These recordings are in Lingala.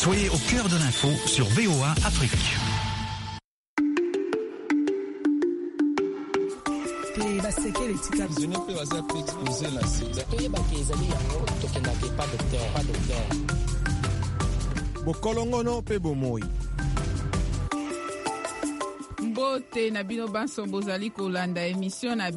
Soyez au cœur de l'info sur VOA Afrique. Bokolongono pe bomoi. Mbote na bino banso bozali kolanda émission na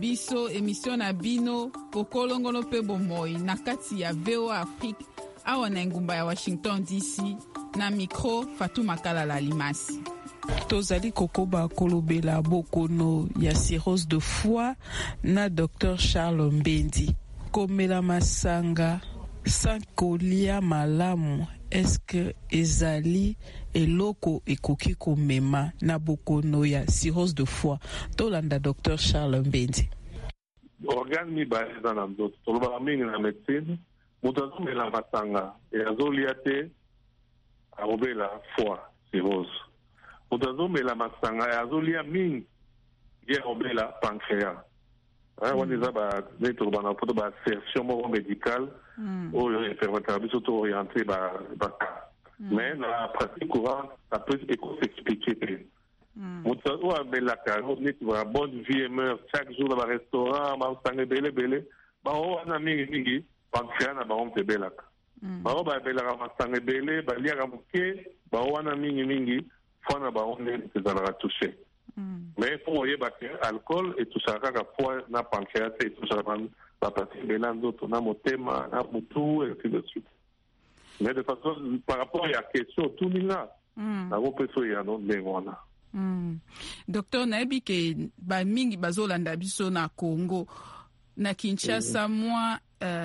bino bokolongono pe bomoi na kati ya VOA Afrique awa na ngumba ya Washington DC na micro Fatou Makala Limasi. Tozali kokoba kolobela bokono ya cirrhose de foie na Dr Charles Mbendi. Komela masanga sans kolia malamu eske ezali eloko ekoki komema na bokono ya cirrhose de foie. Tolanda Dr Charles Mbendi. Organe mi baeza na nzoto tolobaka mingi na médecine moto azomela masanga azolia te akobela foie cirrhose. Moto azomela masanga azolia mingi ye akobela pancréas. Wana eza netoloba na poto baassertion moko médicale oyo epermetaka biso to orienté baka. Mais la pratique courante ça peut s'expliquer te. Moto oyo abelaka neti bonne vie et meurt chaque jour na barestaurant masanga ebele bao wana mingi pancréas na bango mpe ebelaka. Bao babelaka masanga ebele baliaka moke bao wana mingi foie na bango nde ezalaka touché. Mais pour oyeba ke alcool etouchaka kaka foie na pancréas te etouchaka baparti ebele ya nzoto na motema na mutu et ainsi de suite. Mais de façon par rapport ya question tuninga nakopesa oyo ya ndenge wana. Docteur nayebi ke bamingi bazolanda biso na Congo na Kinshasa mwa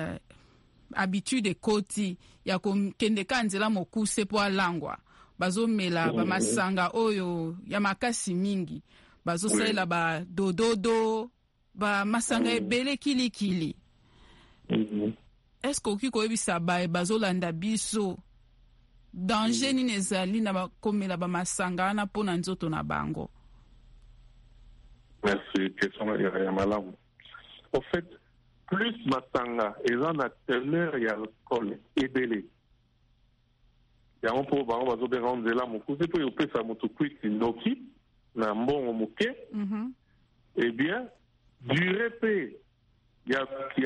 habitude ekoti ya kokende ka nzela mokuse po alangwa bazomela bamasanga oyo ya makasi mingi bazosalela badododo bamasanga ebele kilikili. Est-ce que koyebisa bazolanda biso danger nini ezali na bakomela bamasanga wana mpo na nzoto na bango? Merci, question ya malamu. En fait, plus masanga eza na teneur ya alcool ebele yango mpo bango bazobenga nzela mokuse mpo eopesa moto kwiti noki na mbongo moke. Eh bien durée mpe ya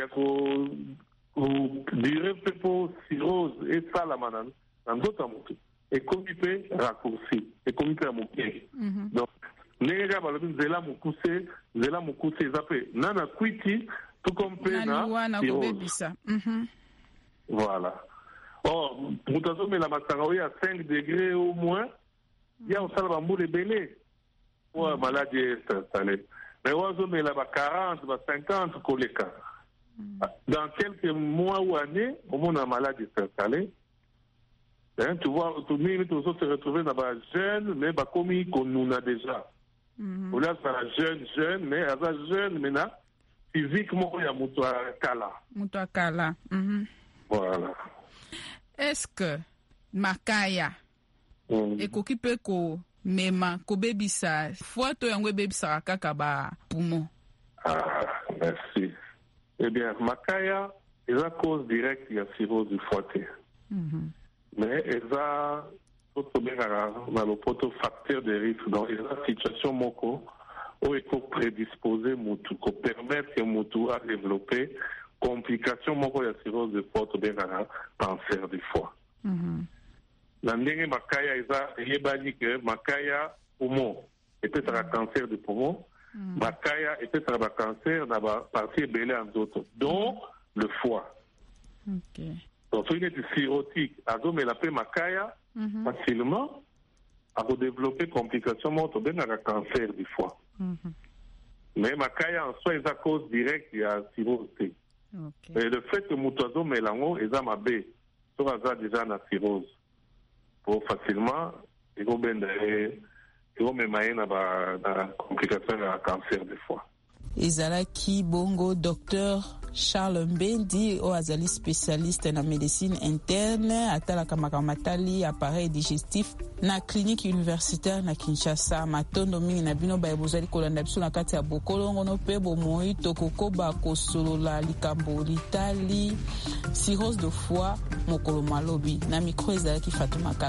durée mpe mpo cirrhose esalama na nzoto ya moto ekomi mpe raccourci ekomi mpe ya moke. Donc ndenge kaka balobi nzela mokuse eza mpe nana kwiti tuko mpe na cirrhose. Voilà. Or moto azomela masanga oyo ya 5 degrés au moins ya osala bambula ebele po maladie installée. Mais oyo azomela ba 40 ba 50 koleka dans quelques mois ou années au monde la maladie installée. Tu vois, tout le monde se retrouver dans la jeune, mais bah comme qu'on a déjà. On a la jeune, mais à la jeune maintenant physiquement il y a mutua kala. Voilà. Est-ce que makaya ekoki pe ko mema ko bebisa foto yango bebisa kaka ba poumon? Merci. Eh bien, makaya est la cause directe de la cirrhose du foie. Mais elle a le facteur de risque. Donc, il y a une situation moko où il faut prédisposer Moutou, pour permettre que Moutou a développé complications moko de la cirrhose du foie, bien un cancer du foie. La ndenge makaya est que makaya poumon et peut-être un cancer du poumon. Makaya et peut-être un cancer dans la partie belée en d'autres, dont le foie. Donc, si il est cirrhotique, mais la paix makaya, facilement, à développer complications mortes, bien un cancer du foie. Mais makaya en soi est à cause directe de la cirrhose. Et le fait que Moutazo Mélango est à ma baie, ça a déjà la cirrhose. Pour facilement, il faut bien la complication de cancer du foie. Ezalaki bongo Dr Charles Mbendi o azali spécialiste na médecine interne atalaka makamatali appareil digestif na clinique universitaire na Kinshasa. Matondo mingi na bino ba bozali kolanda biso na kati ya bokolongo no pe bomoi tokokoba kosolola likambo litali cirrhose de foie mokolo malobi na micro ezalaki Fatou Makala.